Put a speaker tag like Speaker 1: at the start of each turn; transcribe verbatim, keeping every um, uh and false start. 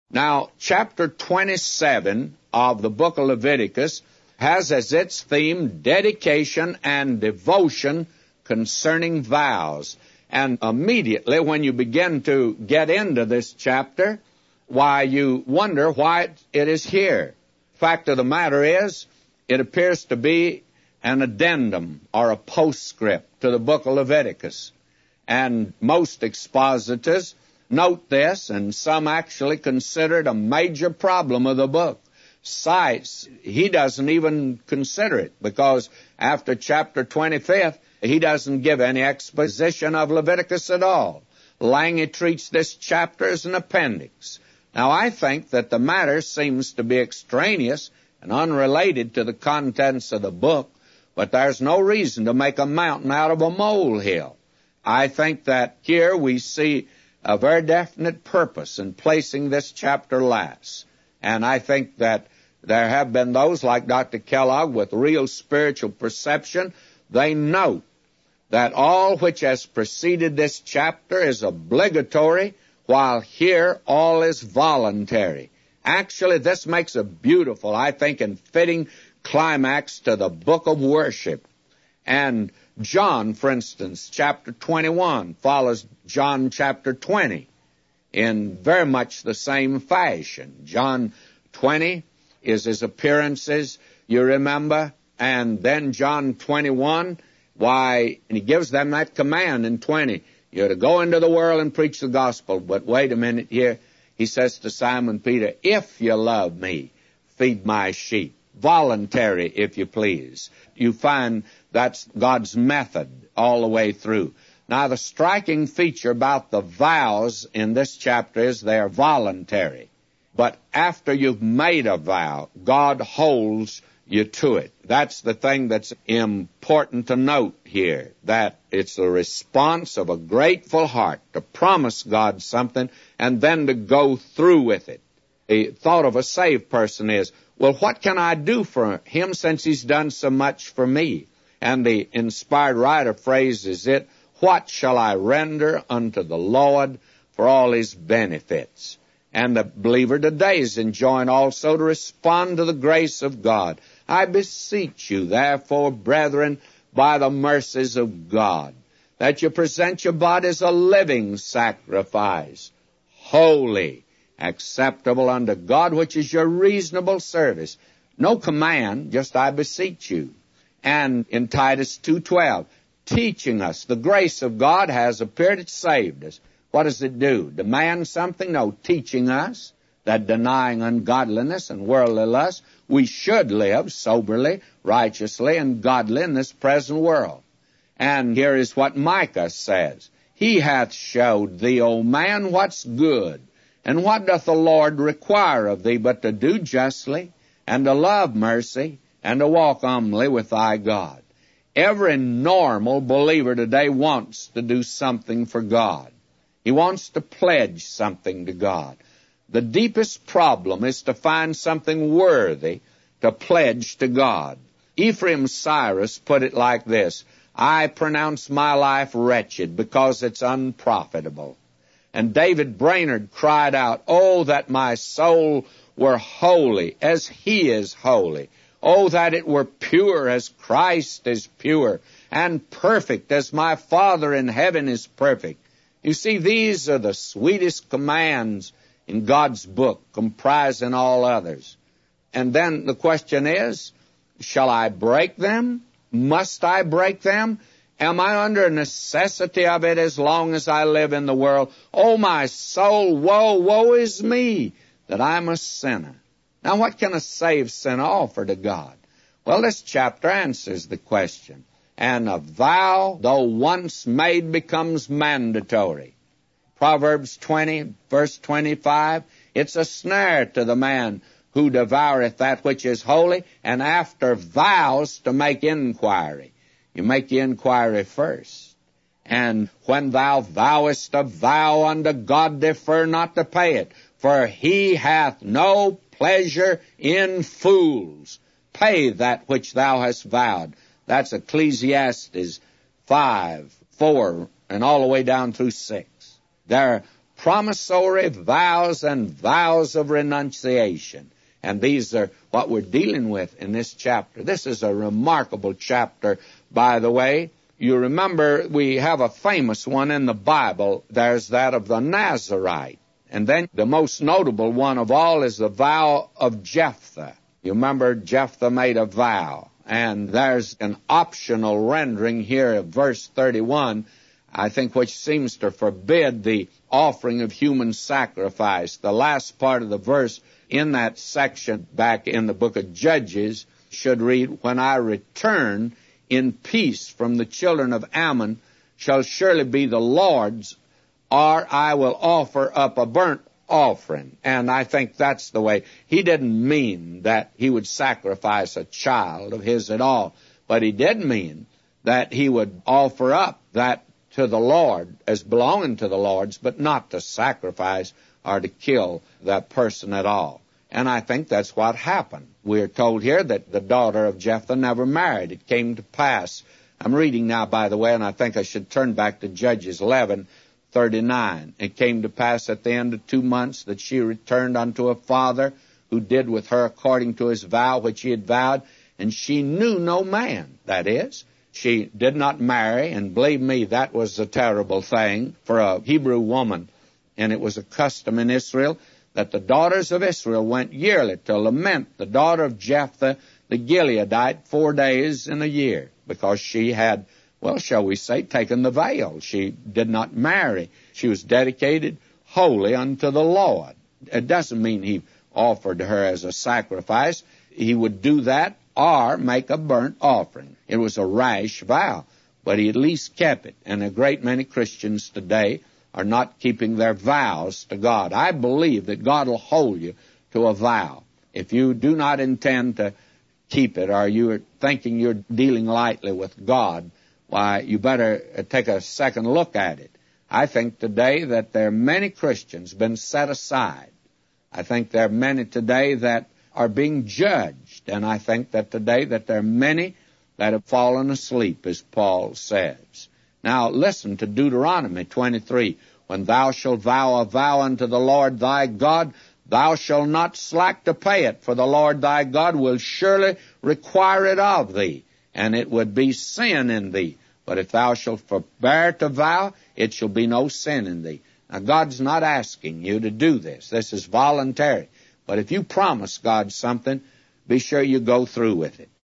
Speaker 1: Now, chapter twenty-seven of the book of Leviticus has as its theme dedication and devotion concerning vows. And immediately when you begin to get into this chapter, why, you wonder why it is here. Fact of the matter is, it appears to be an addendum or a postscript to the book of Leviticus. And most expositors note this, and some actually consider it a major problem of the book. Cites, he doesn't even consider it, because after chapter twenty-fifth, he doesn't give any exposition of Leviticus at all. Lange treats this chapter as an appendix. Now, I think that the matter seems to be extraneous and unrelated to the contents of the book, but there's no reason to make a mountain out of a molehill. I think that here we see a very definite purpose in placing this chapter last. And I think that there have been those like Doctor Kellogg with real spiritual perception. They note that all which has preceded this chapter is obligatory, while here all is voluntary. Actually, this makes a beautiful, I think, and fitting climax to the book of worship. And John, for instance, chapter twenty-one follows John chapter twenty in very much the same fashion. John twenty is his appearances, you remember, and then John twenty-one, why, and he gives them that command in twenty. You're to go into the world and preach the gospel. But wait a minute here. He says to Simon Peter, if you love me, feed my sheep. Voluntary, if you please. You find that's God's method all the way through. Now, the striking feature about the vows in this chapter is they're voluntary. But after you've made a vow, God holds you to it. That's the thing that's important to note here, that it's the response of a grateful heart to promise God something and then to go through with it. The thought of a saved person is, well, what can I do for him since he's done so much for me? And the inspired writer phrases it, what shall I render unto the Lord for all his benefits? And the believer today is enjoined also to respond to the grace of God. I beseech you, therefore, brethren, by the mercies of God, that you present your bodies a living sacrifice, holy, acceptable unto God, which is your reasonable service. No command, just I beseech you. And in Titus two twelve, teaching us the grace of God has appeared, it saved us. What does it do? Demand something? No, teaching us that denying ungodliness and worldly lust, we should live soberly, righteously, and godly in this present world. And here is what Micah says. He hath showed thee, O man, what's good. And what doth the Lord require of thee but to do justly, and to love mercy, and to walk humbly with thy God? Every normal believer today wants to do something for God. He wants to pledge something to God. The deepest problem is to find something worthy to pledge to God. Ephraim Cyrus put it like this, I pronounce my life wretched because it's unprofitable. And David Brainerd cried out, oh, that my soul were holy as he is holy. Oh, that it were pure as Christ is pure, and perfect as my Father in heaven is perfect. You see, these are the sweetest commands in God's book, comprising all others. And then the question is, shall I break them? Must I break them? Am I under a necessity of it as long as I live in the world? Oh, my soul, woe, woe is me, that I'm a sinner. Now, what can a saved sinner offer to God? Well, this chapter answers the question. And a vow, though once made, becomes mandatory. Proverbs twenty, verse twenty-five, it's a snare to the man who devoureth that which is holy, and after vows to make inquiry. You make the inquiry first. And when thou vowest a vow unto God, defer not to pay it, for he hath no pleasure in fools. Pay that which thou hast vowed. That's Ecclesiastes five, four, and all the way down through six. There promissory vows and vows of renunciation. And these are what we're dealing with in this chapter. This is a remarkable chapter, by the way. You remember we have a famous one in the Bible. There's that of the Nazarite. And then the most notable one of all is the vow of Jephthah. You remember Jephthah made a vow. And there's an optional rendering here of verse thirty-one, I think, which seems to forbid the offering of human sacrifice. The last part of the verse in that section back in the book of Judges should read, "When I return in peace from the children of Ammon shall surely be the Lord's, or I will offer up a burnt offering." And I think that's the way. He didn't mean that he would sacrifice a child of his at all, but he did mean that he would offer up that to the Lord as belonging to the Lord's, but not to sacrifice or to kill that person at all. And I think that's what happened. We're told here that the daughter of Jephthah never married. It came to pass. I'm reading now, by the way, and I think I should turn back to Judges eleven thirty-nine. It came to pass at the end of two months that she returned unto her father, who did with her according to his vow which he had vowed, and she knew no man. That is, she did not marry, and believe me, that was a terrible thing for a Hebrew woman. And it was a custom in Israel that the daughters of Israel went yearly to lament the daughter of Jephthah the Gileadite four days in a year, because she had, well, shall we say, taken the veil. She did not marry. She was dedicated wholly unto the Lord. It doesn't mean he offered her as a sacrifice. He would do that or make a burnt offering. It was a rash vow, but he at least kept it. And a great many Christians today are not keeping their vows to God. I believe that God will hold you to a vow. If you do not intend to keep it, or you're thinking you're dealing lightly with God, why, you better take a second look at it. I think today that there are many Christians been set aside. I think there are many today that are being judged. And I think that today that there are many that have fallen asleep, as Paul says. Now, listen to Deuteronomy twenty-three. "When thou shalt vow a vow unto the Lord thy God, thou shalt not slack to pay it, for the Lord thy God will surely require it of thee, and it would be sin in thee. But if thou shalt forbear to vow, it shall be no sin in thee." Now, God's not asking you to do this. This is voluntary. But if you promise God something, be sure you go through with it.